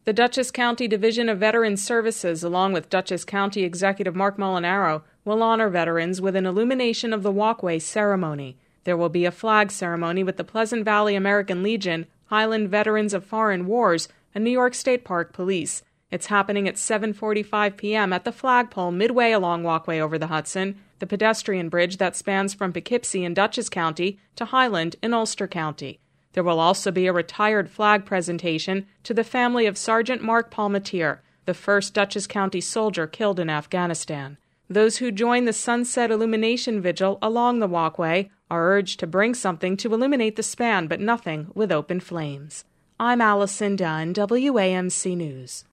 The Dutchess County Division of Veterans Services, along with Dutchess County Executive Mark Molinaro, will honor veterans with an illumination of the walkway ceremony. There will be a flag ceremony with the Pleasant Valley American Legion, Highland Veterans of Foreign Wars, and New York State Park Police. It's happening at 7:45 p.m. at the flagpole midway along Walkway over the Hudson, the pedestrian bridge that spans from Poughkeepsie in Dutchess County to Highland in Ulster County. There will also be a retired flag presentation to the family of Sergeant Mark Palmatier, the first Dutchess County soldier killed in Afghanistan. Those who join the Sunset Illumination Vigil along the walkway are urged to bring something to illuminate the span, but nothing with open flames. I'm Allison Dunn, WAMC News.